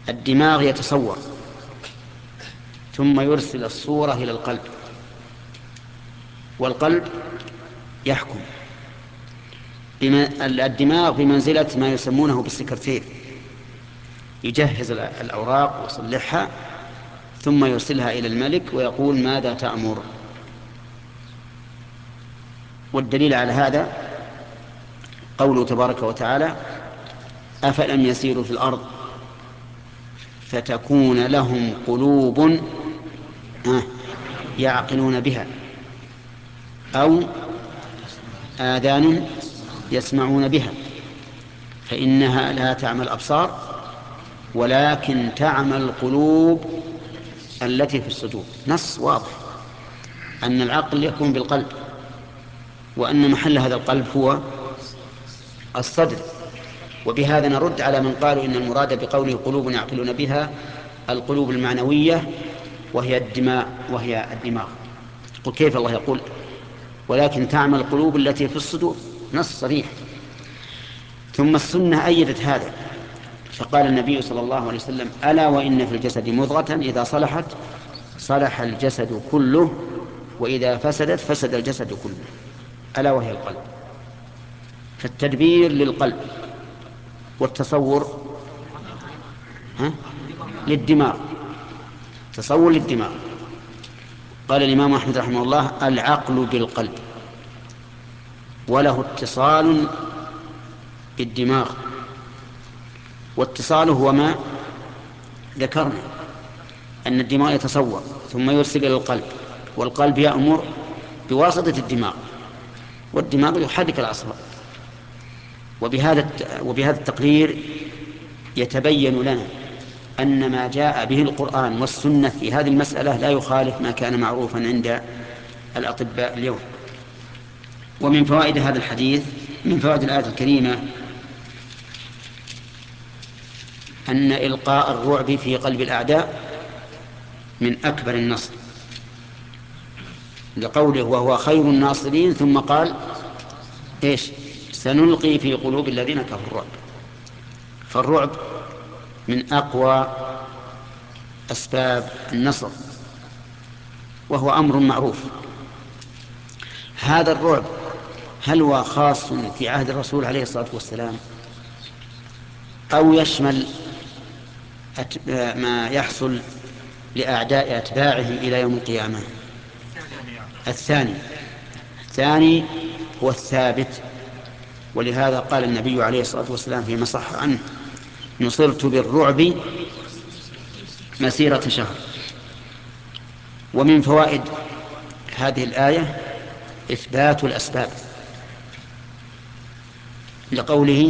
الدماغ يتصور ثم يرسل الصورة إلى القلب، والقلب يحكم. الدماغ بمنزلة ما يسمونه بالسكرتير، يجهز الأوراق ويصلحها ثم يرسلها إلى الملك ويقول ماذا تأمر. والدليل على هذا قوله تبارك وتعالى: أفلم يسيروا في الأرض فتكون لهم قلوب يعقلون بها أو آذان يسمعون بها فإنها لا تعمى الأبصار ولكن تعمى القلوب التي في الصدور. نص واضح أن العقل يكون بالقلب، وأن محل هذا القلب هو الصدر. وبهذا نرد على من قالوا إن المراد بقوله قلوب يعقلون بها القلوب المعنوية وهي الدماغ. قل كيف الله يقول ولكن تعمى القلوب التي في الصدور؟ نص صريح. ثم السنة أيدت هذا، فقال النبي صلى الله عليه وسلم: ألا وإن في الجسد مضغة إذا صلحت صلح الجسد كله وإذا فسدت فسد الجسد كله، ألا وهي القلب. فالتدبير للقلب والتصور للدماغ، تصور للدماغ. قال الإمام أحمد رحمه الله: العقل بالقلب وله اتصال بالدماغ، واتصاله هو ما ذكرنا أن الدماغ يتصور ثم يرسل إلى القلب، والقلب يأمر بواسطة الدماغ، والدماغ يحرك الأعصاب. وبهذا التقرير يتبين لنا أن ما جاء به القرآن والسنة في هذه المسألة لا يخالف ما كان معروفا عند الأطباء اليوم. ومن فوائد هذا الحديث، من فوائد الآية الكريمة، أن إلقاء الرعب في قلب الأعداء من أكبر النصر، لقوله وهو خير الناصرين، ثم قال إيش؟ سنلقي في قلوب الذين كفروا الرعب. فالرعب من أقوى أسباب النصر، وهو أمر معروف. هذا الرعب هل هو خاص في عهد الرسول عليه الصلاة والسلام أو يشمل ما يحصل لأعداء أتباعه إلى يوم القيامة؟ الثاني هو الثابت. ولهذا قال النبي عليه الصلاة والسلام فيما صح عنه: نصرت بالرعب مسيرة شهر. ومن فوائد هذه الآية إثبات الأسباب، لقوله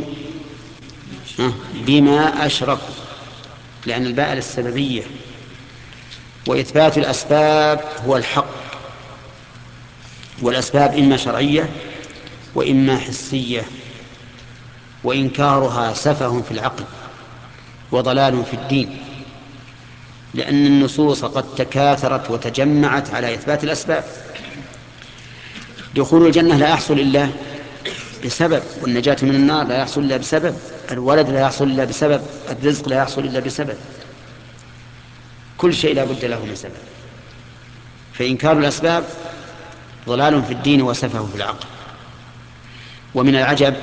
بما أشركوا، لأن الباء للسببية، وإثبات الأسباب هو الحق. والأسباب إما شرعية وإما حسية، وإنكارها سفه في العقل وضلال في الدين، لأن النصوص قد تكاثرت وتجمعت على إثبات الأسباب. دخول الجنة لا يحصل إلا بسبب، والنجاة من النار لا يحصل إلا بسبب، الولد لا يحصل إلا بسبب، الرزق لا يحصل إلا بسبب، كل شيء لا بد له من سبب. فإنكار الأسباب ضلال في الدين وسفه في العقل. ومن العجب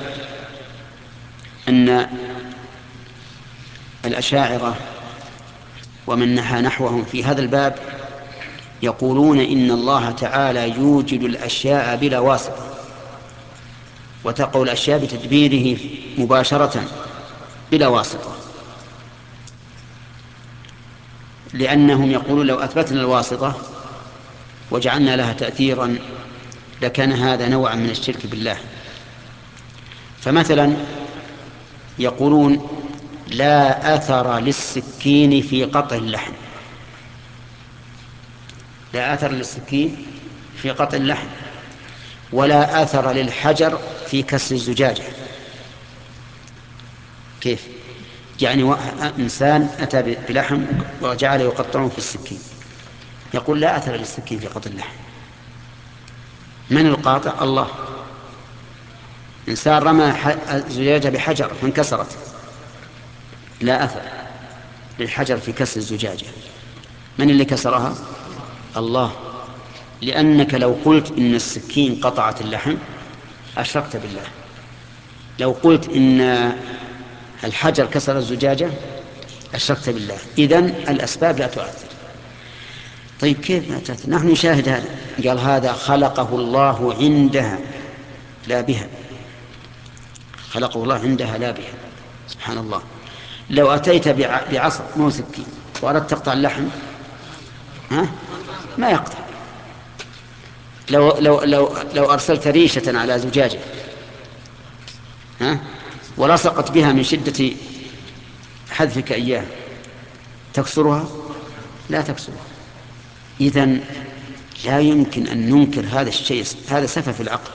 أن الأشاعرة ومن نحى نحوهم في هذا الباب يقولون إن الله تعالى يوجد الأشياء بلا واسطة، وتقع الأشياء بتدبيره مباشرة بلا واسطة، لأنهم يقولون لو أثبتنا الواسطة وجعلنا لها تأثيرا لكان هذا نوعا من الشرك بالله. فمثلا يقولون لا أثر للسكين في قطع اللحم، لا أثر للسكين في قطع اللحم، ولا أثر للحجر في كسر الزجاجة. كيف؟ يعني إنسان أتى بلحم وجعل يقطعه في السكين، يقول لا أثر للسكين في قطع اللحم. من القاطع؟ الله. إنسان رمى زجاجة بحجر فانكسرت، لا أثر. للحجر في كسر الزجاجة؟ من اللي كسرها؟ الله. لأنك لو قلت إن السكين قطعت اللحم أشركت بالله، لو قلت إن الحجر كسر الزجاجة أشركت بالله. إذن الأسباب لا تؤثر. طيب كيف ما تؤثر؟ نحن نشاهد هذا، قال هذا خلقه الله عندها لا بها، خلقه الله عندها لا بها. سبحان الله. لو أتيت بعصا مو سكين وأردت تقطع اللحم ما يقطع. لو أرسلت ريشة على زجاجة ولصقت بها من شدة حذفك إياه تكسرها؟ لا تكسرها. إذن لا يمكن أن ننكر هذا الشيء، هذا سفه في العقل.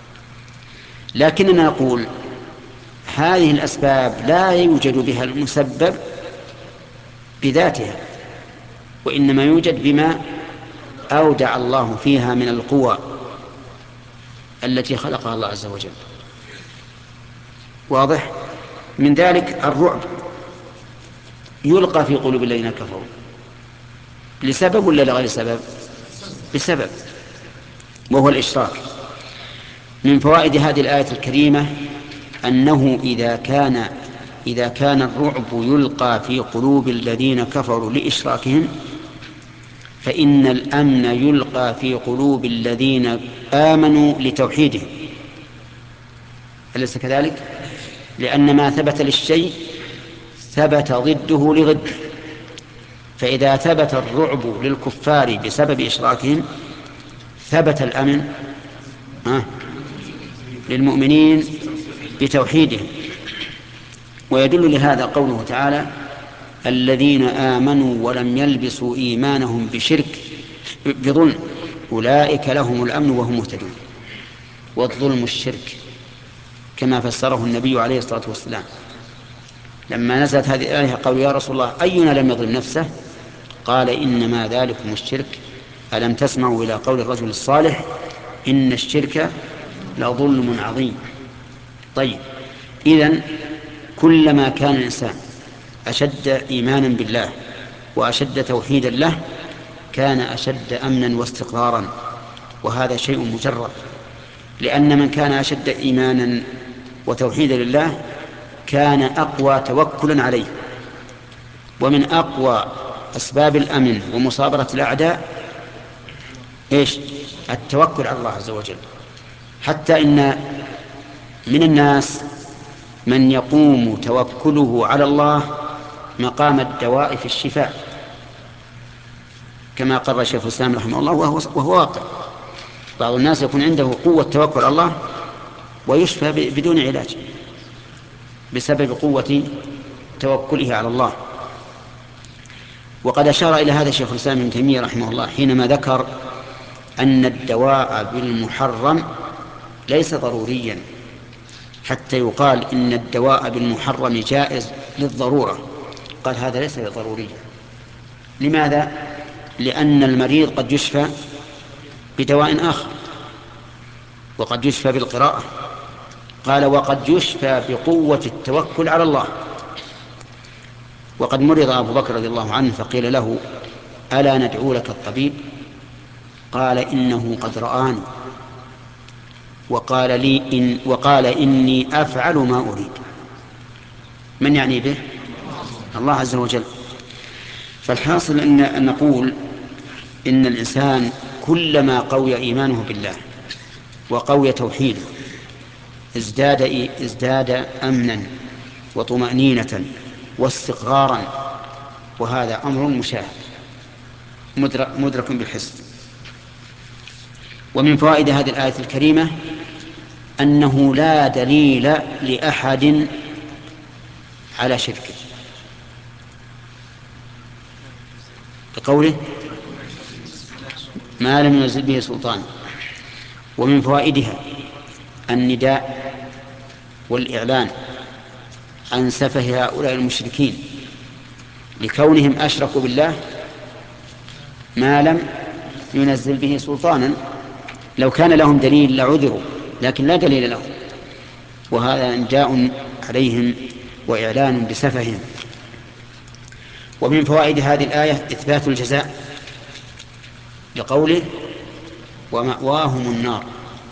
لكننا نقول هذه الأسباب لا يوجد بها المسبب بذاتها، وإنما يوجد بما أودع الله فيها من القوى التي خلقها الله عز وجل. واضح؟ من ذلك الرعب يلقى في قلوب الذين كفروا لسبب ولا لغير سبب؟ بسبب، وهو الإشراك. من فوائد هذه الآية الكريمة أنه إذا كان الرعب يلقى في قلوب الذين كفروا لإشراكهم، فإن الأمن يلقى في قلوب الذين آمنوا لتوحيدهم. أليس كذلك؟ لأن ما ثبت للشيء ثبت ضده لضده. فإذا ثبت الرعب للكفار بسبب إشراكهم ثبت الأمن للمؤمنين بتوحيدهم. ويدل لهذا قوله تعالى: الذين آمنوا ولم يلبسوا إيمانهم بظلم أولئك لهم الأمن وهم مهتدون. والظلم الشرك كما فسره النبي عليه الصلاة والسلام لما نزلت هذه الآية. قالوا: يا رسول الله، أينا لم يظلم نفسه؟ قال: إنما ذلكم الشرك. ألم تسمعوا إلى قول الرجل الصالح: إن الشرك لظلم عظيم. طيب، إذن كلما كان الإنسان أشد إيمانا بالله وأشد توحيدا له كان أشد أمنا واستقرارا، وهذا شيء مجرد. لأن من كان أشد إيمانا وتوحيدا لله كان أقوى توكلا عليه. ومن أقوى أسباب الأمن ومصابرة الأعداء التوكل على الله عز وجل. حتى إن من الناس من يقوم توكله على الله مقام الدواء في الشفاء، كما قرر شيخ الإسلام رحمه الله، وهو واقع. بعض الناس يكون عنده قوة توكل على الله ويشفى بدون علاج بسبب قوة توكله على الله. وقد أشار إلى هذا شيخ الإسلام ابن تيمية رحمه الله حينما ذكر أن الدواء بالمحرم ليس ضروريا حتى يقال إن الدواء بالمحرم جائز للضرورة. قال: هذا ليس ضروريا. لماذا؟ لأن المريض قد يشفى بدواء آخر، وقد يشفى بالقراءة. قال: وقد يشفى بقوة التوكل على الله. وقد مرض أبو بكر رضي الله عنه فقيل له: ألا ندعو لك الطبيب؟ قال: إنه قد رآني وقال إني أفعل ما أريد. من يعني به؟ الله عز وجل. فالحاصل أن نقول إن الإنسان كلما قوي إيمانه بالله وقوي توحيده ازداد أمنا وطمأنينة واستقرارا، وهذا أمر مشاهد مدرك بالحس. ومن فوائد هذه الآية الكريمة أنه لا دليل لأحد على شركه، بقوله: ما لم ينزل به سلطان. ومن فوائدها النداء والإعلان عن سفه هؤلاء المشركين لكونهم أشركوا بالله ما لم ينزل به سلطانا. لو كان لهم دليل لعذروا، لكن لا دليل لهم، وهذا إنجاء عليهم وإعلان بسفههم. ومن فوائد هذه الآية إثبات الجزاء لقوله ومأواهم النار.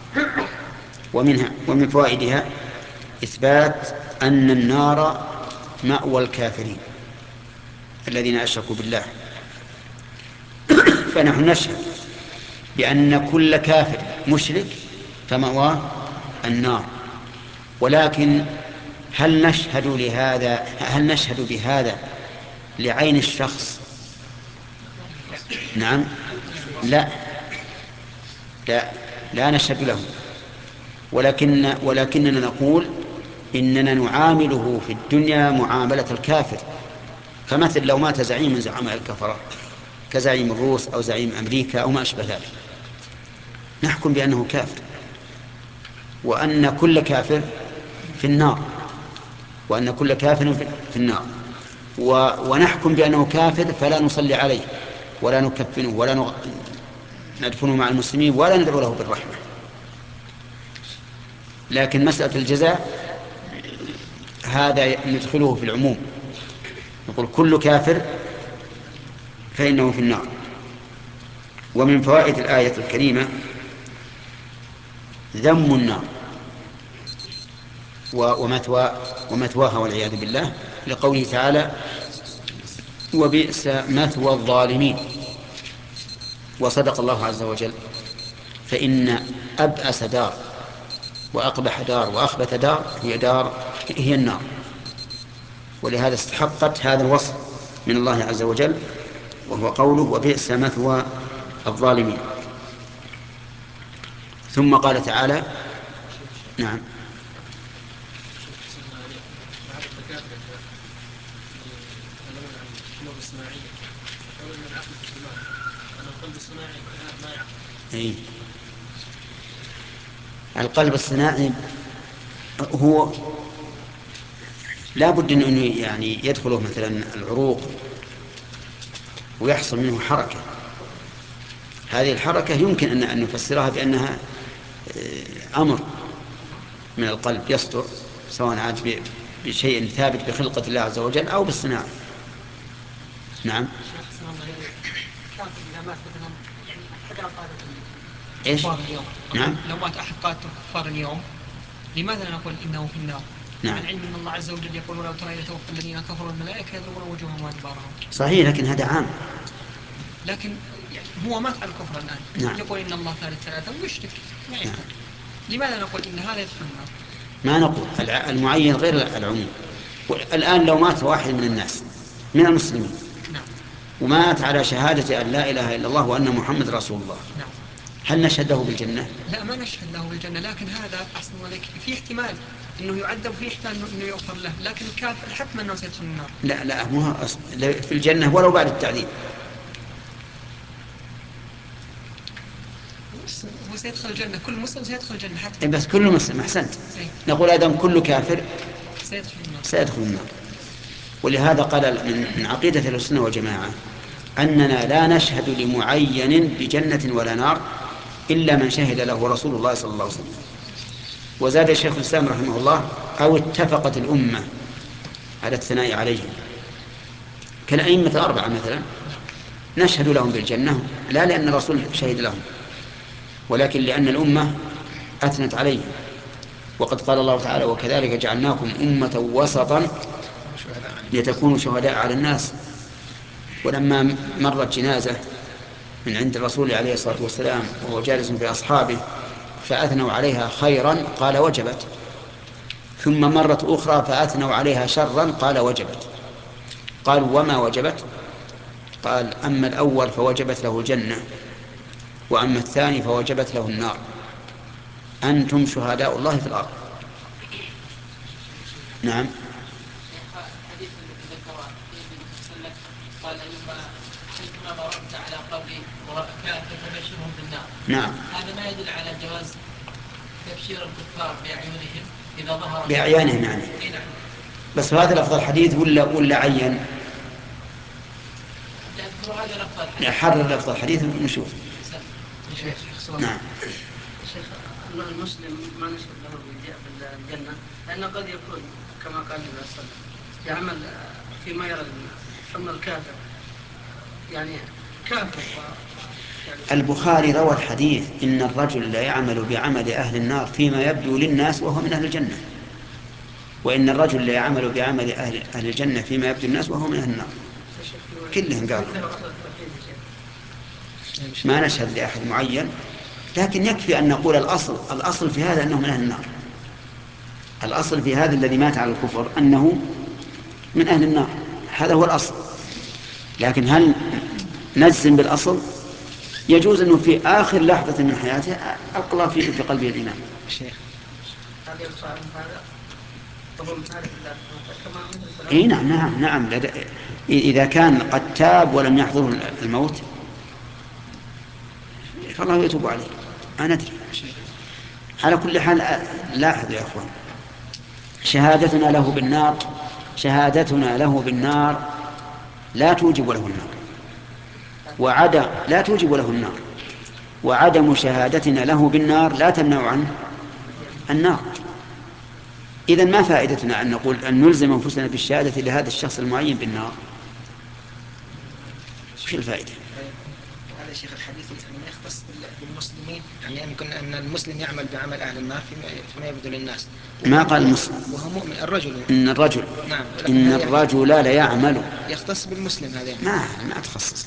ومن فوائدها إثبات أن النار مأوى الكافرين الذين أشركوا بالله. فنحن نشهد بأن كل كافر مشرك فمأواه النار، ولكن هل نشهد بهذا لعين الشخص؟ نعم. لا لا, لا نشهد له، ولكننا نقول إننا نعامله في الدنيا معاملة الكافر. فمثل لو مات زعيم من زعماء الكفرة كزعيم الروس أو زعيم أمريكا أو ما أشبه ذلك، نحكم بأنه كافر، وأن كل كافر في النار، وأن كل كافر في النار، ونحكم بأنه كافر، فلا نصلي عليه ولا نكفنه ولا ندفنه مع المسلمين ولا ندعو له بالرحمة. لكن مسألة الجزاء هذا ندخله في العموم، نقول كل كافر فإنه في النار. ومن فوائد الآية الكريمة ذم النار ومثواها والعياذ بالله، لقوله تعالى وبئس مثوى الظالمين. وصدق الله عز وجل، فإن أبأس دار وأقبح دار وأخبث دار هي النار، ولهذا استحقت هذا الوصف من الله عز وجل، وهو قوله وبئس مثوى الظالمين. ثم قال تعالى نعم أي. القلب الصناعي هو لا بد أنه يعني يدخله مثلا العروق ويحصل منه حركة. هذه الحركة يمكن أن نفسرها بأنها أمر من القلب يصدر، سواء عاد بشيء ثابت بخلقة الله عز وجل أو بالصناعة. نعم. إيش؟ نعم. لو مات أحد قادة الكفار اليوم لماذا لا نقول إنه في النار؟ نعم. عن علم أن الله عز وجل يقول ولو ترى إذ توفى الذين كفروا الملائكة يضربون وجوههم وأدبارهم. صحيح، لكن هذا عام. لكن يعني هو مات على الكفر الآن. نعم. يقول إن الله ثالث ثلاثة ويشرك ما يحتاج. نعم. لماذا نقول إن هذا يدخل النار؟ ما نقول المعين غير العموم. الآن لو مات واحد من الناس من المسلمين نعم. ومات على شهادة أن لا إله إلا الله وأن محمد رسول الله، نعم. هل نشهد له بالجنة؟ لا ما نشهد له بالجنة، لكن هذا أحسن عليك في احتمال إنه يعذب، في احتمال إنه يغفر له، لكن الكافر حتما أنه سيدخل النار. لا مو في الجنة ولو بعد التعذيب. هو سيدخل الجنة، كل مسلم سيدخل الجنة حتى. بس كل مسلم، أحسنت. نقول آدم كل كافر سيدخل النار. ولهذا قال من عقيدة السنة والجماعة أننا لا نشهد لمعين بجنة ولا نار إلا من شهد له رسول الله صلى الله عليه وسلم. وزاد الشيخ الإسلام رحمه الله أو اتفقت الأمة على الثناء عليهم، كالأئمة الأربعة مثلا نشهد لهم بالجنة لا لأن الرسول شهد لهم، ولكن لأن الأمة أثنت عليهم. وقد قال الله تعالى وكذلك جعلناكم أمة وسطا لتكونوا شهداء على الناس. ولما مرت جنازة من عند الرسول عليه الصلاة والسلام وهو جالس في أصحابه فأثنوا عليها خيرا قال وجبت، ثم مرت أخرى فأثنوا عليها شرا قال وجبت. قالوا وما وجبت؟ قال أما الأول فوجبت له الجنة، وأما الثاني فوجبت له النار. أنتم شهداء الله في الأرض. نعم. الحديث الذي ذكره النبي قال أيما مررت على قبري كافر فبشرهم بالنار. نعم. هذا ما يدل على جواز تبشير الكفار بأعينهم إذا ظهر بأعيانهم يعني. نعم. بس هذا لفظ الحديث ولا عين؟ هذا لفظ الحديث. حرر لفظ الحديث ونشوف. نعم. شيخ المسلم ما نشهد له بالجنة لأنه قد يكون كما قال النبي صلى الله عليه وسلم يعمل فيما يرى الناس أما الكافر يعني كافر البخاري روى الحديث إن الرجل لا يعمل بعمل أهل النار فيما يبدو للناس وهو من أهل الجنة، وإن الرجل لا يعمل بعمل أهل الجنة فيما يبدو للناس وهو من أهل النار. كلهم قالوا ما نشهد لأحد معين، لكن يكفي أن نقول الأصل في هذا أنه من أهل النار. الأصل في هذا الذي مات على الكفر أنه من أهل النار، هذا هو الأصل. لكن هل نجزم بالأصل؟ يجوز أنه في آخر لحظة من حياته ألقى الله في قلبه الإيمان. شيخ اي نعم اذا كان قد تاب ولم يحضره الموت فالله يتوب عليه. انا ادري. على كل حال لاحظوا يا اخوان، شهادتنا له بالنار لا توجب له النار، وعدم شهادتنا له بالنار لا تمنع عنه النار. إذن ما فائدتنا أن نقول أن نلزم أنفسنا بالشهادة لهذا الشخص المعين بالنار؟ وش الفائدة؟ هذا شيخ الحديث يختص بالمسلمين، يعني يمكن أن المسلم يعمل بعمل أهل النار فيما يبدو للناس. ما قال المسلم، وهو مؤمن الرجل. إن الرجل نعم. إن الرجل لا يعمل، يختص بالمسلم هذا يعني. ما تخصص.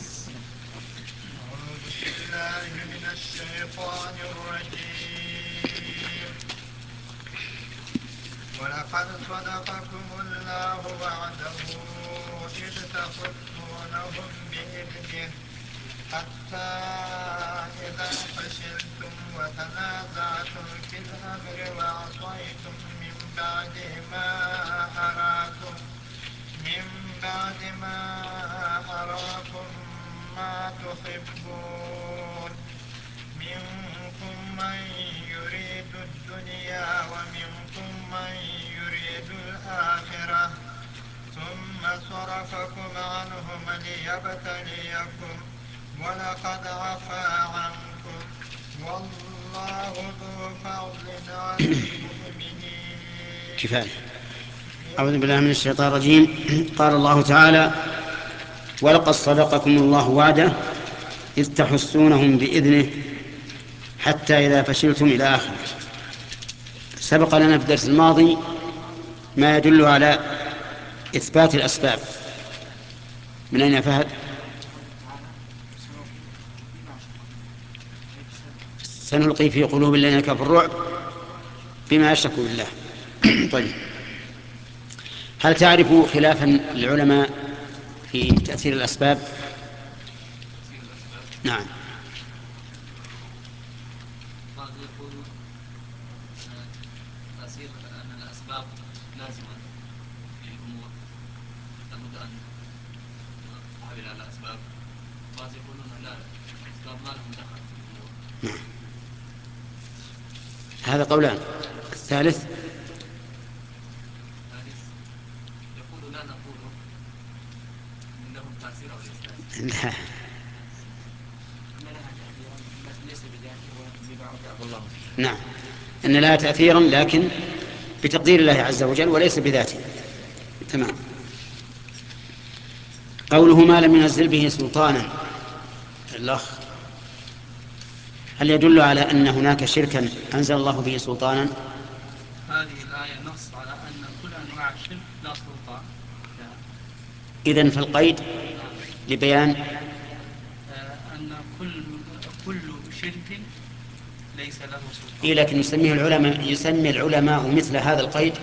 أعوذ بالله من الشيطان الرجيم. ولقد صدقكم الله وعده إذ تحسونهم بإذنه حتى إذا فشلتم وتنازعتم في الأمر وعصيتم من بعد ما أراكم ما تحبون منكم من يريد الدنيا ومنكم من يريد الآخرة ثم صرفكم عنهم ليبتليكم ولقد عفا عنكم والله ذو فضل على المؤمنين. كفاية. أعوذ بالله من الشيطان الرجيم. قال الله تعالى: ولقد صدقكم الله وعده إذ تحسونهم بإذنه حتى إذا فشلتم إلى آخره. سبق لنا في الدرس الماضي ما يدل على إثبات الأسباب. من أين يا فهد؟ سنلقي في قلوب الذين كفروا الرعب بما أشركوا بالله. طيب، هل تعرف خلافا للعلماء في تأثير الأسباب؟ نعم. بعض يقول تأثير أن الأسباب لازمة للأمور لابد أن تحمل على الأسباب. بعض يقولون لا، الأسباب ما لهم دخل في الأمور. نعم. هذا قولان. الثالث يقول لا نقول إن لهم تأثير أو ليس. لا. نعم، أن لها تأثيرا لكن بتقدير الله عز وجل وليس بذاته. تمام. قوله ما لم ينزل به سلطانا، الأخ، هل يدل على أن هناك شركا أنزل الله به سلطانا؟ هذه الآية نص على أن كل أنواع الشرك لا سلطان. إذن فالقيد لبيان أن كل شرك ليس له سلطان. إيه، لكن يسمي العلماء مثل هذا القيد.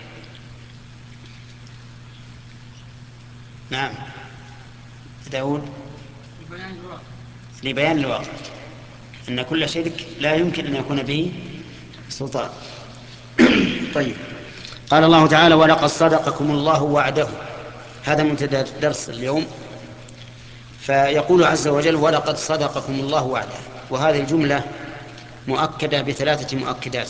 نعم داود. لبيان الواقع أن كل شرك لا يمكن أن يكون به سلطان. طيب، قال الله تعالى: ولقد صدقكم الله وعده. هذا منتدى درس اليوم. فيقول عز وجل: ولقد صدقكم الله وعده. وهذه الجملة مؤكدة بثلاثة مؤكدات.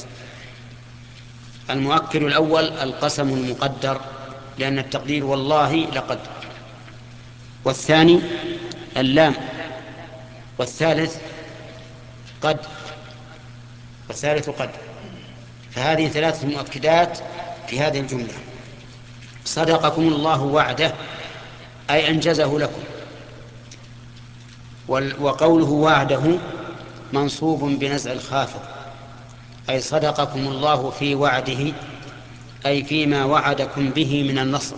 المؤكد الأول القسم المقدر، لأن التقدير والله لقد. والثاني اللام. والثالث قد. فهذه ثلاثة مؤكدات في هذه الجملة. صدقكم الله وعده أي أنجزه لكم. وقوله وعده منصوب بنزع الخافض، أي صدقكم الله في وعده، أي فيما وعدكم به من النصر.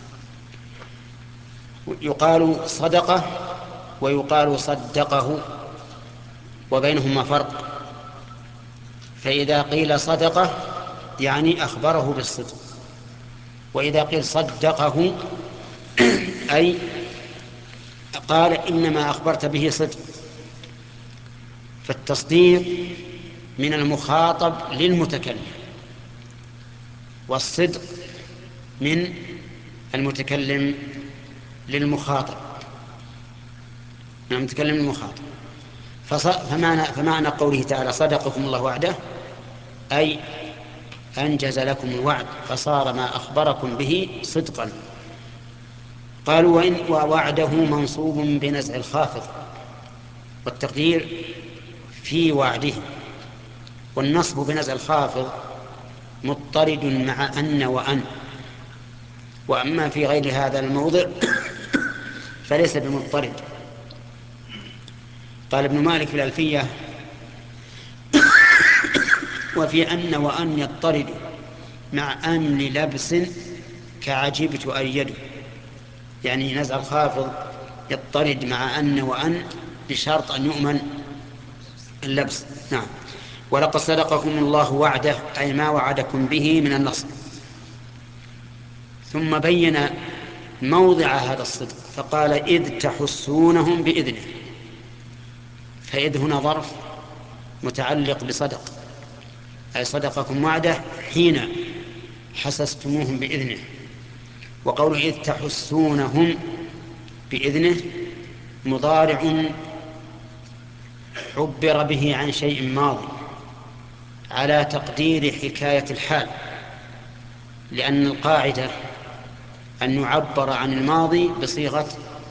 يقال صدقه ويقال صدقه، وبينهما فرق. فإذا قيل صدقه يعني أخبره بالصدق، وإذا قيل صدقه أي قال إنما أخبرت به صدق. فالتصديق من المخاطب للمتكلم، والصدق من المتكلم للمخاطب، من المتكلم للمخاطب. فمعنى قوله تعالى صدقكم الله وعده أي أنجز لكم الوعد، فصار ما أخبركم به صدقا. قالوا ووعده منصوب بنزع الخافض، والتقدير في وعده. والنصب بنزع الخافض مضطرد مع أن وأن، وأما في غير هذا الموضع فليس بمضطرد. قال ابن مالك في الألفية: وفي أن وأن يضطرد مع أن لبس كعجبت أيده. يعني نزع الخافض يضطرد مع أن وأن بشرط أن يؤمن اللبس. نعم. ولقد صدقكم الله وعده أي ما وعدكم به من النصر. ثم بين موضع هذا الصدق فقال: إذ تحسونهم بإذنه. فإذ هنا ظرف متعلق بصدق، أي صدقكم وعده حين حسستموهم بإذنه. وقوله إذ تحسونهم بإذنه مضارع عبر به عن شيء ماضي على تقدير حكاية الحال، لأن القاعدة أن يعبر عن الماضي بصيغة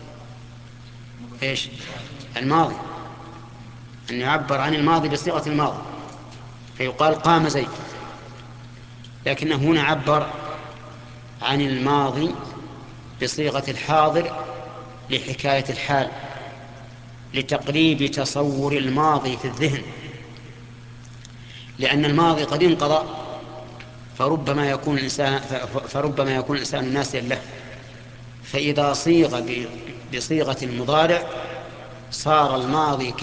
إيش؟ الماضي، أن يعبر عن الماضي بصيغة الماضي، فيقال قام زيد. لكنه هنا عبر عن الماضي بصيغة الحاضر لحكاية الحال، لتقريب تصور الماضي في الذهن، لأن الماضي قد انقضى فربما يكون الإنسان ناسيا له. فإذا صيغ بصيغة المضارع صار الماضي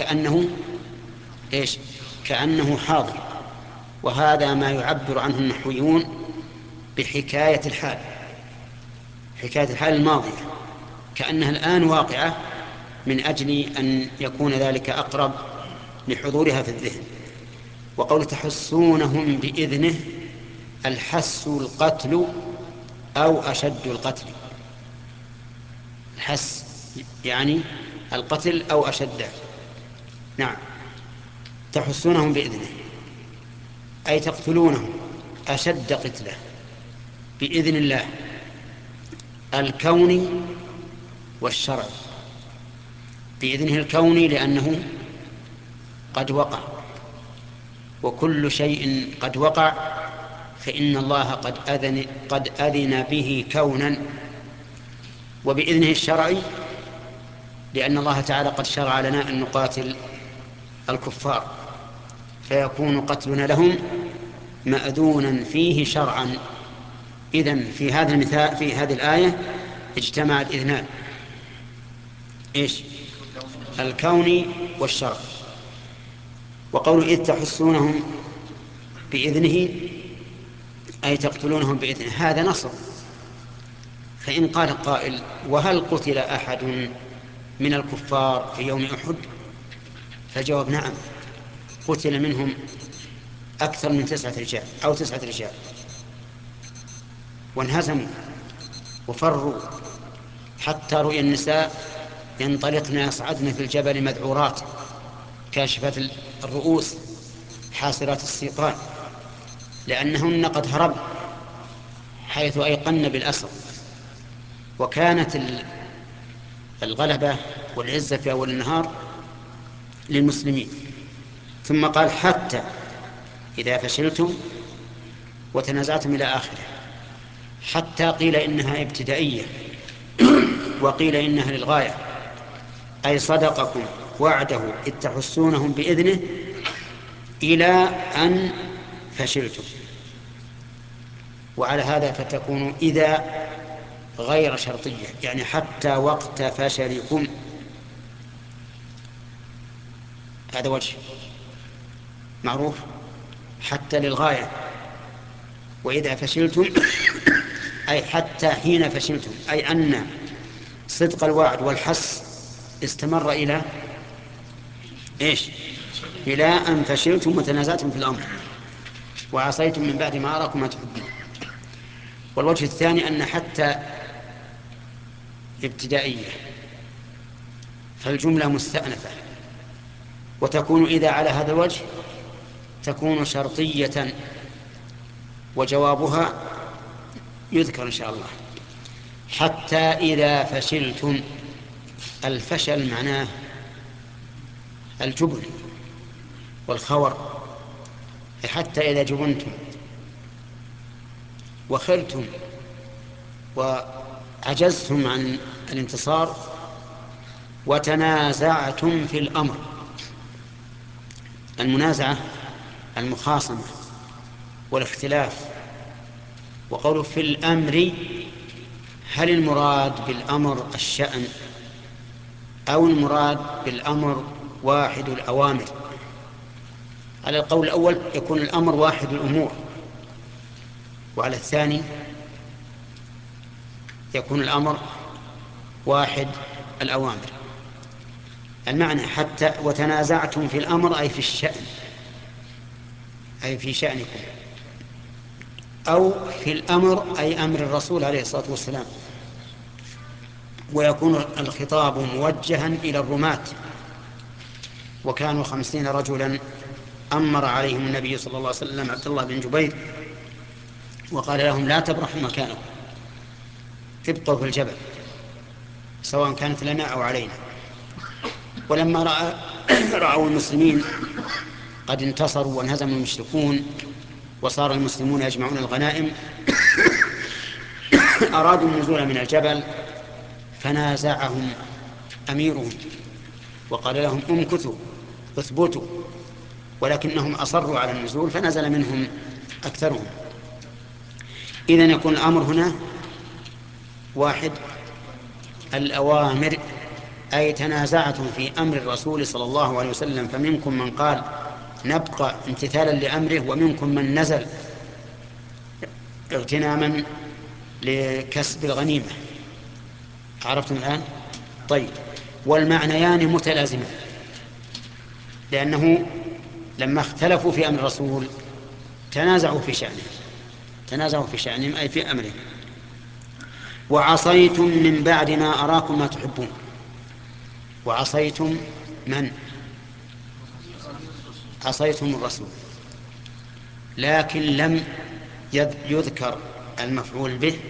كأنه حاضر. وهذا ما يعبر عنه النحويون بحكاية الحال، حكاية الحال الماضية كأنها الآن واقعة، من أجل أن يكون ذلك أقرب لحضورها في الذهن. وقول تحسونهم بإذنه، الحس القتل أو أشد القتل. الحس يعني القتل أو أشده. نعم. تحسونهم بإذنه أي تقتلونهم أشد قتله بإذن الله الكوني والشرعي. بإذنه الكوني لأنه قد وقع، وكل شيء قد وقع فإن الله قد أذن به كونا. وبإذنه الشرعي لأن الله تعالى قد شرع لنا أن نقاتل الكفار، فيكون قتلنا لهم مأذونا فيه شرعا. إذن في هذا المثال، في هذه الآية اجتمع الإذنان، الكوني والشرع. وقول إذ تحسونهم بإذنه أي تقتلونهم بإذنه، هذا نصر. فإن قال قائل: وهل قتل أحد من الكفار في يوم أحد؟ فالجواب: نعم، قتل منهم أكثر من 9 رجال أو 9 رجال، وانهزموا وفروا حتى رؤي النساء ينطلقن يصعدن في الجبل مذعورات كاشفات الرؤوس حاسرات السيقان، لأنهن قد هربن حيث أيقن بالأسر. وكانت الغلبة والعزة في أول النهار للمسلمين. ثم قال: حتى إذا فشلتم وتنازعتم إلى آخره. حتى قيل إنها ابتدائية وقيل إنها للغاية، أي صدقكم وعده إذ تحسونهم بإذنه إلى أن فشلتم. وعلى هذا فتكون إذا غير شرطية، يعني حتى وقت فشلكم، هذا وجه معروف. حتى للغاية، وإذا فشلتم أي حتى حين فشلتم، أي أن صدق الوعد والحس استمر إلى إيش؟ إلى أن فشلتم وتنازعتم في الأمر وعصيتم من بعد ما أراكم ما تحبون. والوجه الثاني أن حتى ابتدائية، فالجملة مستأنفة، وتكون إذا على هذا الوجه تكون شرطية، وجوابها يذكر إن شاء الله. حتى إذا فشلتم، الفشل معناه الجبن والخور، حتى إذا جبنتم وخرتم وعجزتم عن الانتصار وتنازعتم في الأمر. المنازعة المخاصمة والاختلاف. وقوله في الأمر، هل المراد بالأمر الشأن أو المراد بالأمر واحد الأوامر؟ على القول الأول يكون الأمر واحد الأمور، وعلى الثاني يكون الأمر واحد الأوامر. المعنى حتى وتنازعتم في الأمر أي في الشأن، أي في شأنكم، أو في الأمر أي أمر الرسول عليه الصلاة والسلام. ويكون الخطاب موجها إلى الرماة، وكانوا 50 رجلا أمر عليهم النبي صلى الله عليه وسلم عبد الله بن جبير وقال لهم لا تبرحوا مكانكم، ابقوا في الجبل سواء كانت لنا أو علينا. ولما رأوا المسلمين قد انتصروا وانهزم المشركون وصار المسلمون يجمعون الغنائم أرادوا النزول من الجبل، فنازعهم أميرهم وقال لهم امكثوا اثبتوا، ولكنهم أصروا على النزول فنزل منهم أكثرهم. إذن يكون الأمر هنا واحد الأوامر، أي تنازعتم في أمر الرسول صلى الله عليه وسلم، فمنكم من قال نبقى امتثالا لأمره، ومنكم من نزل اغتناما لكسب الغنيمة. عرفتم الآن؟ طيب، والمعنيان متلازمان، لأنه لما اختلفوا في أمر الرسول تنازعوا في شأنه، تنازعوا في شأنهم أي في أمره. وعصيتم من بعد ما أراكم ما تحبون. وعصيتم من؟ عصيتم الرسول، لكن لم يذكر المفعول به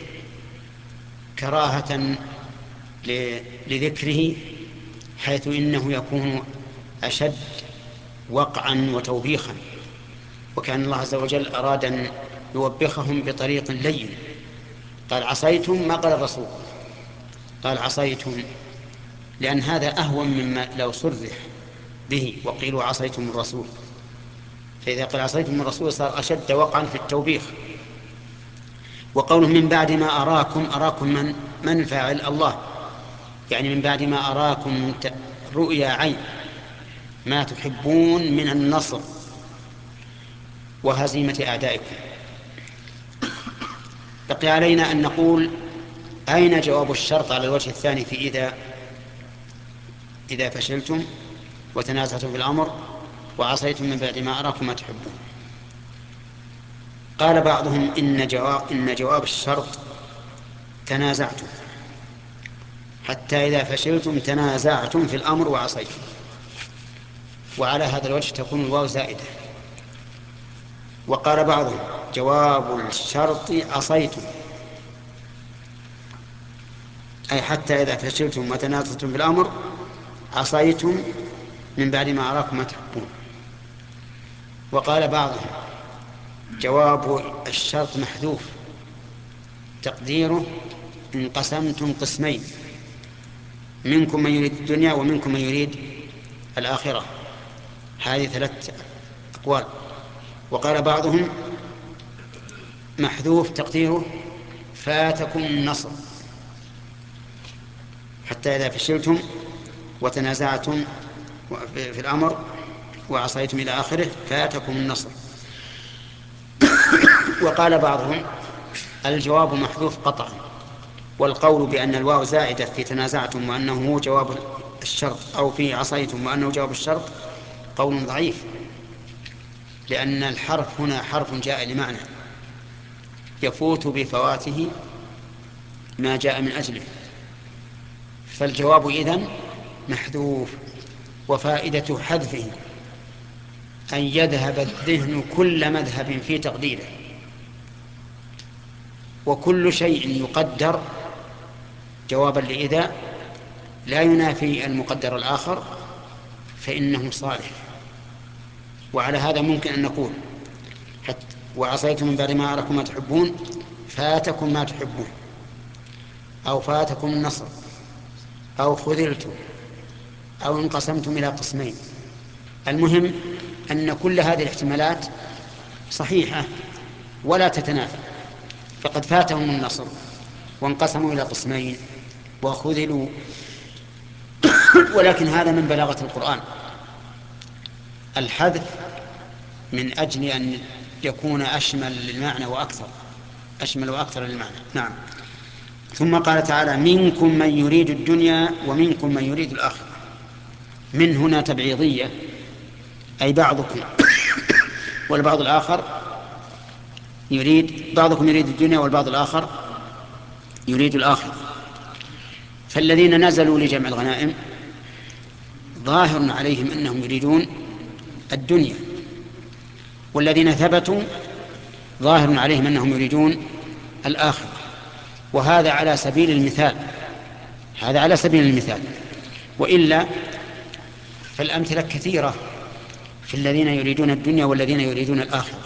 كراهة لذكره، حيث إنه يكون أشد وقعا وتوبيخا، وكان الله عز وجل أراد أن يوبخهم بطريق لين. قال عصيتم، ما قال الرسول، قال عصيتم، لأن هذا أهون مما لو صرح به وقيلوا عصيتم الرسول. فإذا قال عصيتم الرسول صار أشد وقعا في التوبيخ. وقوله من بعد ما أراكم، أراكم من الفاعل؟ الله، يعني من بعد ما أراكم رؤيا عين ما تحبون من النصر وهزيمة أعدائكم. بقي علينا أن نقول أين جواب الشرط على الوجه الثاني في إذا فشلتم وتنازعتم في الأمر وعصيتم من بعد ما أراكم ما تحبون. قال بعضهم إن جواب الشرط تنازعتم، حتى إذا فشلتم تنازعتم في الأمر وعصيتم، وعلى هذا الوجه تكون الواو زائدة. وقال بعضهم جواب الشرط عصيتم، أي حتى إذا فشلتم وتنازعتم في الأمر عصيتم من بعد ما أراكم ما تحبون. وقال بعضهم جواب الشرط محذوف، تقديره انقسمتم قسمين، منكم من يريد الدنيا ومنكم من يريد الآخرة. هذه 3 أقوال. وقال بعضهم محذوف تقديره فاتكم النصر، حتى إذا فشلتم وتنازعتم في الأمر وعصيتم إلى آخره فاتكم النصر. وقال بعضهم الجواب محذوف قطعا، والقول بأن الواو زائدة في تنازعتم وأنه هو جواب الشرط أو في عصيتم وأنه جواب الشرط قول ضعيف، لأن الحرف هنا حرف جاء لمعنى يفوت بفواته ما جاء من أجله، فالجواب إذن محذوف. وفائدة حذفه أن يذهب الذهن كل مذهب في تقديره، وكل شيء يقدر جوابا لإذا لا ينافي المقدر الآخر فإنه صالح. وعلى هذا ممكن أن نقول وعصيتم من بعد ما أراكم ما تحبون فاتكم ما تحبون، أو فاتكم النصر، أو خذلتم، أو انقسمتم إلى قسمين. المهم أن كل هذه الاحتمالات صحيحة ولا تتنافى، فقد فاتهم النصر وانقسموا إلى قسمين وخذلوا. ولكن هذا من بلاغة القرآن، الحذف من أجل أن يكون أشمل للمعنى وأكثر، أشمل وأكثر للمعنى. نعم. ثم قال تعالى منكم من يريد الدنيا ومنكم من يريد الآخرة. من هنا تبعيضية، أي بعضكم والبعض الآخر يريد، بعضكم يريد الدنيا والبعض الآخر يريد الآخرة. فالذين نزلوا لجمع الغنائم ظاهر عليهم أنهم يريدون الدنيا، والذين ثبتوا ظاهر عليهم أنهم يريدون الآخرة. وهذا على سبيل المثال، هذا على سبيل المثال، وإلا فالأمثلة كثيرة في الذين يريدون الدنيا والذين يريدون الآخرة.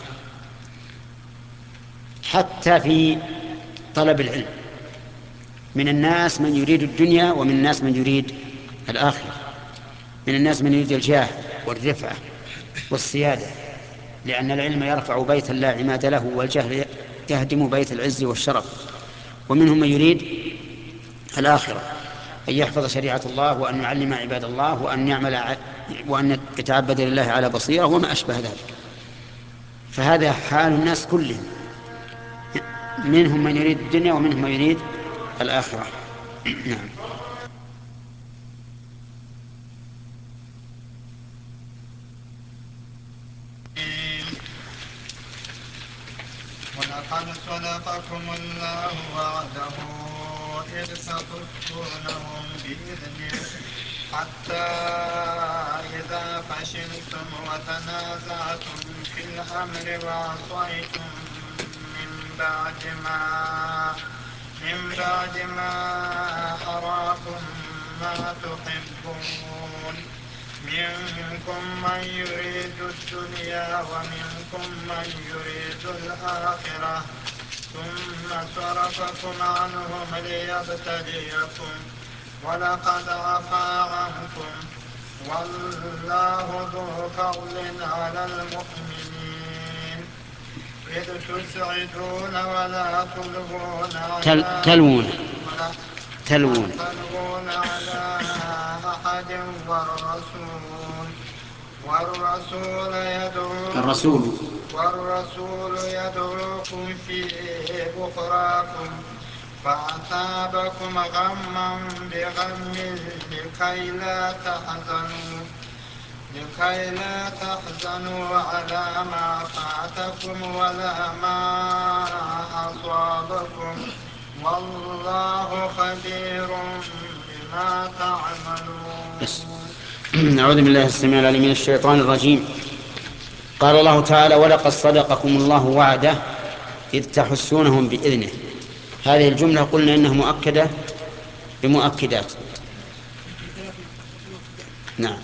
حتى في طلب العلم من الناس من يريد الدنيا ومن الناس من يريد الآخرة. من الناس من يريد الجاه والرفعة والسيادة، لأن العلم يرفع بيتا لا عماد له، والجهل يهدم بيت العز والشرف. ومنهم من يريد الآخرة، أن يحفظ شريعة الله وأن يعلم عباد الله وأن يعمل وأن يتعبد لله على بصيرة وما أشبه ذلك. فهذا حال الناس كلهم، منهم من يريد الدنيا ومنهم من يريد الآخرة. نعم. ولقد صدقكم الله وعده إذ تحسونهم بإذنه حتى إذا فشلتم وتنازعتم في الأمر وعصيتم من بعد ما أراكم ما تحبون منكم من يريد الدنيا ومنكم من يريد الآخرة ثم صرفكم عنهم ليبتليكم ولقد عفا عنكم والله ذو فضل على المؤمنين إذ تسعدون ولا تلوون على أحد والرسول يدعوكم في أخراكم فأثابكم غما بغم لكي لا تحزنوا على ما فاتكم ولا ما أصابكم والله خبير بما تعملون. أعوذ بالله السميع العليم من الشيطان الرجيم. قال الله تعالى ولقد صدقكم الله وعده إذ تحسونهم بإذنه. هذه الجملة قلنا إنها مؤكدة بمؤكدات. نعم.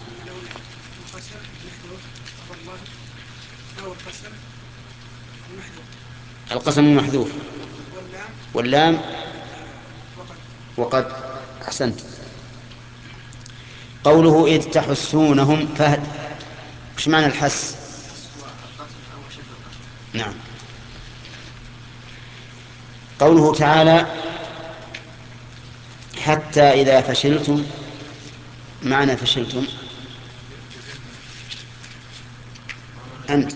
القسم محذوف واللام وقد أحسنت قوله إذ تحسونهم فهد، وش معنى الحس؟ نعم. قوله تعالى حتى إذا فشلتم، معنى فشلتم أنت،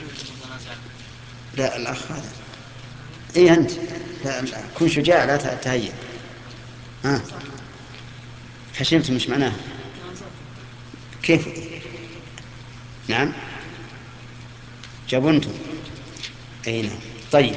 لا الأخ هذا، إيه أنت، لا كن شجاع لا تهيئ. فشلتم مش معناه؟ كيف؟ نعم جبنتم، أي نعم. طيب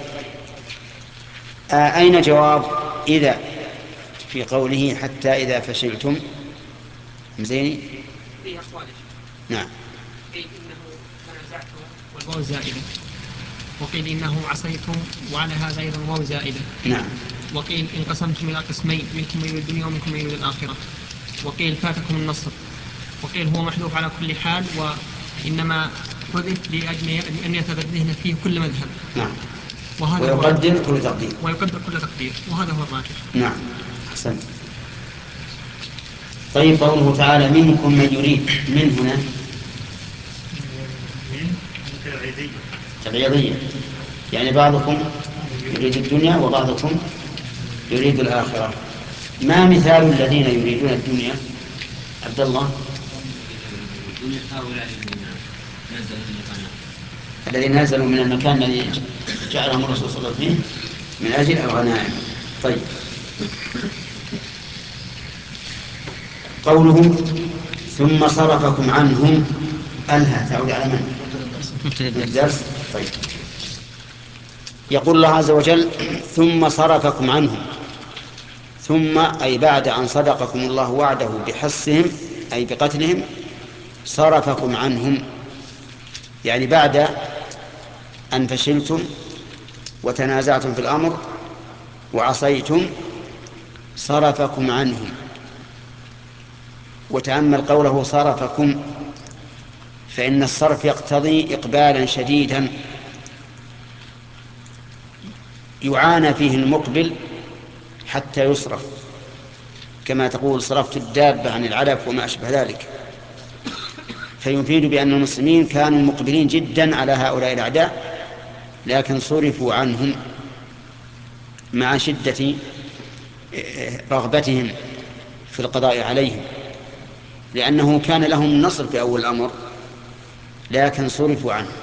أين جواب إذا في قوله حتى إذا فشلتم؟ زين في أقوال. نعم. قيل إنه تنازعتم والواو زائدة، وقيل إنه عصيتم وعلى هذا أيضا واو زائدة. نعم. وقيل انقسمتم إلى قسمين، منكم من يريد الدنيا ومنكم من يريد الآخرة. وقيل فاتكم النصر. وقيل هو محذوف على كل حال، وإنما حذف لأجل أن يتبدهن فيه كل مذهب. نعم. وهذا ويقدر كل تقدير. ويقدر كل تقدير، وهذا هو الراجح. نعم أحسنت. طيب قوله تعالى منكم من يريد، من هنا تبعيضية، يعني بعضكم يريد الدنيا وبعضكم يريد الآخرة. ما مثال الذين يريدون الدنيا؟ عبد الله. الذين نزلوا من المكان الذي جعلهم الرسول صلى الله عليه وسلم فيه من أجل الغنائم. طيب قوله ثم صرفكم عنهم، ألها تعود على من؟ الدرس. طيب يقول الله عز وجل ثم صرفكم عنهم، ثم أي بعد أن صدقكم الله وعده بحسهم أي بقتلهم صرفكم عنهم، يعني بعد أن فشلتم وتنازعتم في الأمر وعصيتم صرفكم عنهم. وتأمل قوله صرفكم، فإن الصرف يقتضي إقبالا شديدا يعانى فيه المقبل حتى يصرف، كما تقول صرفت الدابة عن العلف وما أشبه ذلك. فيفيد بأن المسلمين كانوا مقبلين جدا على هؤلاء الأعداء، لكن صرفوا عنهم مع شدة رغبتهم في القضاء عليهم، لأنه كان لهم النصر في أول الأمر، لكن صرفوا عنه.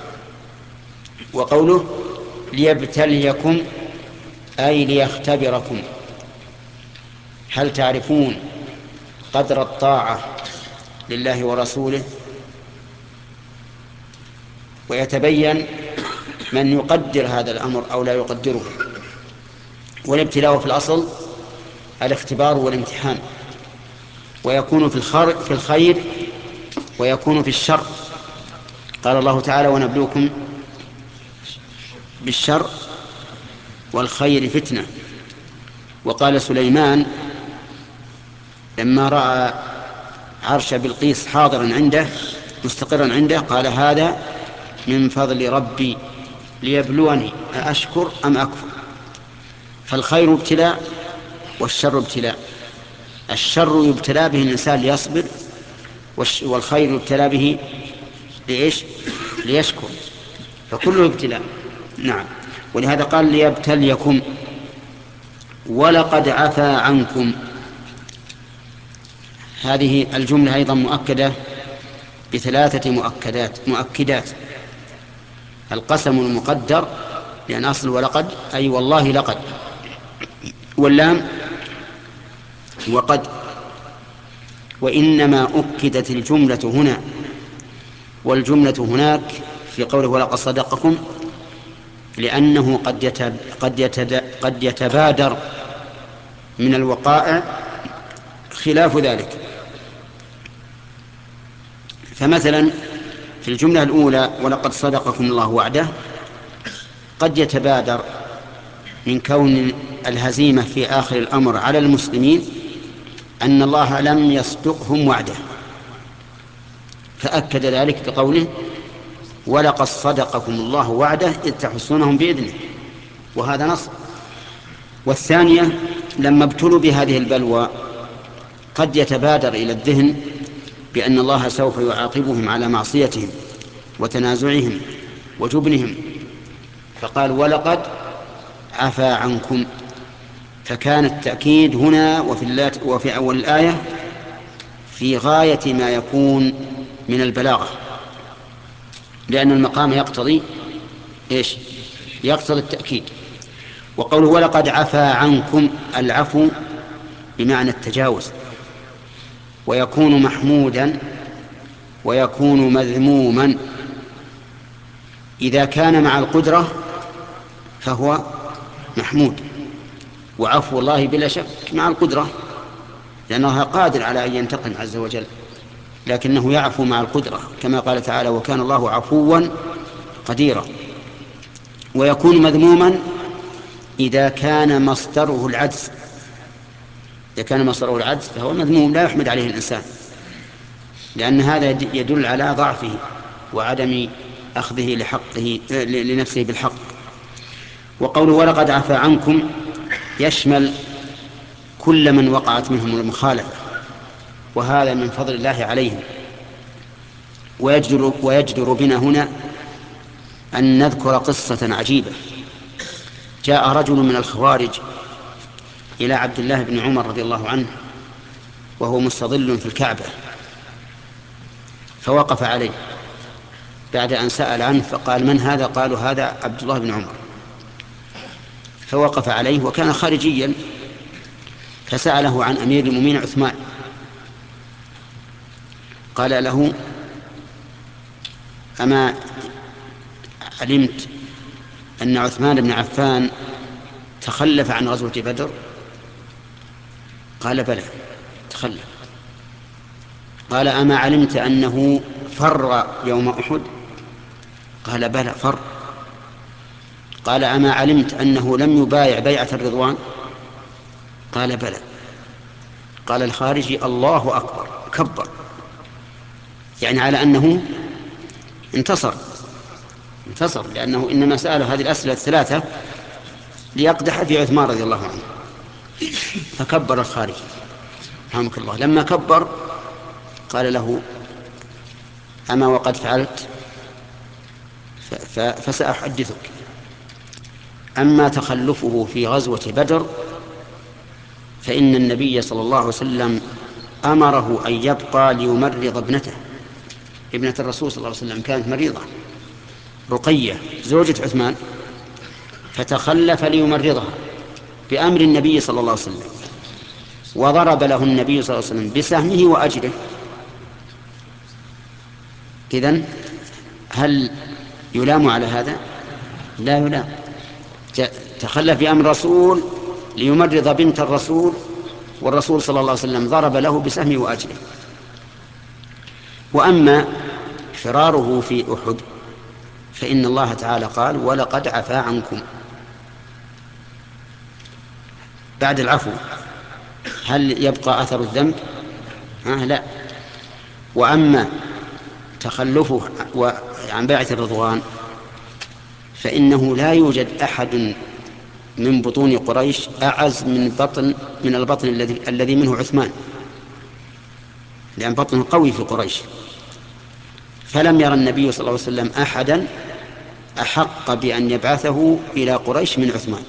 وقوله ليبتليكم أي ليختبركم، هل تعرفون قدر الطاعة لله ورسوله؟ ويتبين من يقدر هذا الأمر أو لا يقدره. والابتلاء في الأصل الاختبار والامتحان، ويكون في الخير ويكون في الشر. قال الله تعالى ونبلوكم بالشر والخير فتنة. وقال سليمان لما رأى عرش بلقيس حاضرا عنده مستقرا عنده قال هذا من فضل ربي ليبلوني أأشكر أم أكفر. فالخير ابتلاء والشر ابتلاء. الشر يبتلى به الإنسان ليصبر، والخير يبتلى به لإيش؟ ليشكر. فكله ابتلاء. نعم. ولهذا قال ليبتليكم ولقد عفا عنكم. هذه الجملة أيضا مؤكدة بثلاثة مؤكدات. القسم المقدر لأن أصل ولقد أي والله لقد، واللام وقد. وإنما أكدت الجملة هنا والجملة هناك في قوله ولقد صدقكم لأنه قد يتبادر من الوقائع خلاف ذلك. فمثلا في الجملة الأولى ولقد صدقكم الله وعده قد يتبادر من كون الهزيمة في آخر الأمر على المسلمين أن الله لم يصدقهم وعده، فأكد ذلك بقوله ولقد صدقكم الله وعده إذ تحسونهم بإذنه، وهذا نصر. والثانية لما ابتلوا بهذه البلوى قد يتبادر إلى الذهن بأن الله سوف يعاقبهم على معصيتهم وتنازعهم وجبنهم، فقال ولقد عفا عنكم. فكان التأكيد هنا وفي أول الآية في غاية ما يكون من البلاغة، لأن المقام يقتضي إيش؟ يقتضي التأكيد. وقوله ولقد عفا عنكم، العفو بمعنى التجاوز، ويكون محمودا ويكون مذموما. إذا كان مع القدرة فهو محمود، وعفو الله بلا شك مع القدرة، لأنه قادر على أن ينتقم عز وجل، لكنه يعفو مع القدرة كما قال تعالى وكان الله عفوا قديرا. ويكون مذموما إذا كان مصدره العجز، إذا كان مصدره العجز فهو مذموم لا يحمد عليه الإنسان، لأن هذا يدل على ضعفه وعدم أخذه لحقه لنفسه بالحق. وقوله ولقد عفا عنكم يشمل كل من وقعت منهم المخالفة، وهذا من فضل الله عليهم. ويجدر بنا هنا أن نذكر قصة عجيبة. جاء رجل من الخوارج إلى عبد الله بن عمر رضي الله عنه وهو مستظل في الكعبة، فوقف عليه بعد أن سأل عنه فقال من هذا؟ قالوا هذا عبد الله بن عمر. فوقف عليه وكان خارجيا، فسأله عن أمير المؤمنين عثمان، قال له أما علمت أن عثمان بن عفان تخلف عن غزوة بدر؟ قال بلى تخلف. قال أما علمت أنه فر يوم أحد؟ قال بلى فر. قال أما علمت أنه لم يبايع بيعة الرضوان؟ قال بلى. قال الخارجي الله أكبر، كبر، يعني على أنه انتصر، لأنه إنما سأل هذه الأسئلة الثلاثة ليقدح في عثمان رضي الله عنه. فكبر الخارجي رحمك الله. لما كبر قال له أما وقد فعلت فسأحدثك. أما تخلفه في غزوة بدر فإن النبي صلى الله عليه وسلم أمره أن يبقى ليمرض ابنة الرسول صلى الله عليه وسلم، كانت مريضة، رقية زوجة عثمان، فتخلف ليمرضها بأمر النبي صلى الله عليه وسلم، وضرب له النبي صلى الله عليه وسلم بسهمه وأجره. إذن هل يلام على هذا؟ لا يلام. تخلف بأمر الرسول ليمرض بنت الرسول، والرسول صلى الله عليه وسلم ضرب له بسهمه وأجره. وأما فراره في أحد فإن الله تعالى قال ولقد عفا عنكم. بعد العفو هل يبقى أثر الذنب؟ لا. وأما تخلفه عن بيعة الرضوان فإنه لا يوجد أحد من بطون قريش أعز من البطن الذي منه عثمان، لأن بطنه قوي في قريش. فلم يرى النبي صلى الله عليه وسلم أحدا أحق بأن يبعثه إلى قريش من عثمان،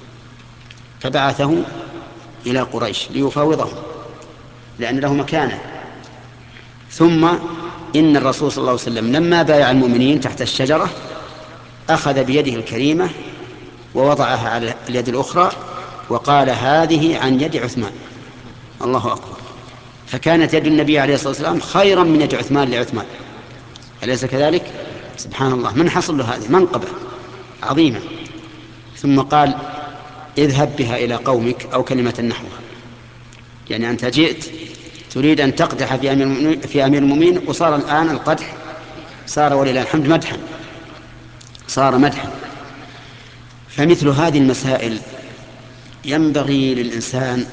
فبعثه إلى قريش ليفاوضهم لأن له مكانة. ثم إن الرسول صلى الله عليه وسلم لما بايع المؤمنين تحت الشجرة أخذ بيده الكريمة ووضعها على اليد الأخرى وقال هذه عن يد عثمان. الله أكبر. فكانت يد النبي عليه الصلاة والسلام خيرا من يد عثمان لعثمان، أليس كذلك؟ سبحان الله، من حصل له هذه منقبة عظيمة. ثم قال اذهب بها إلى قومك أو كلمة نحوها، يعني أنت جئت تريد أن تقدح في أمير المؤمنين، وصار الآن القدح صار ولله الحمد مدحا، صار مدحا. فمثل هذه المسائل ينبغي للإنسان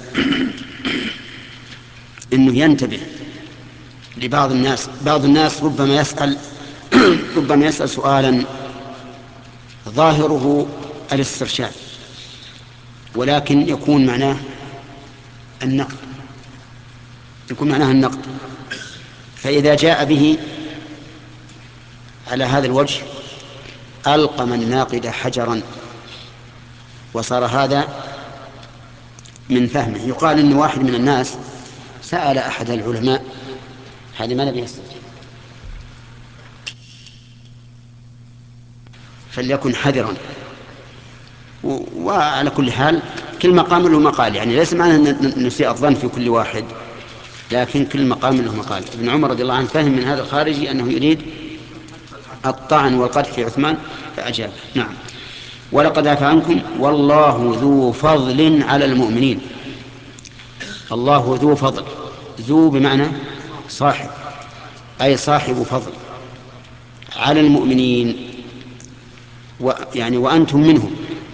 أنه ينتبه لبعض الناس. بعض الناس ربما يسأل سؤالا ظاهره الاسترشاد ولكن يكون معناه النقد، فإذا جاء به على هذا الوجه ألقم الناقد حجرا، وصار هذا من فهمه. يقال إن واحد من الناس سأل أحد العلماء، هذه ما نبي يستطيع، فليكن حذرا. وعلى كل حال كل مقام له مقال، يعني ليس معنى أن نسيء الظن في كل واحد، لكن كل مقام له مقال. ابن عمر رضي الله عنه فهم من هذا الخارجي أنه يريد الطعن والقدح في عثمان فأجاب. نعم. ولقد عفا عنكم والله ذو فضل على المؤمنين. الله ذو فضل، ذو بمعنى صاحب، أي صاحب فضل على المؤمنين، يعني وأنتم منهم،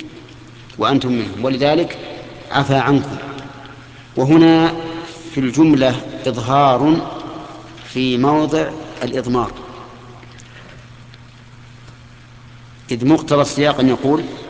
ولذلك عفا عنكم. وهنا في الجملة إظهار في موضع الإضمار، إذ مقتضى السياق أن يقول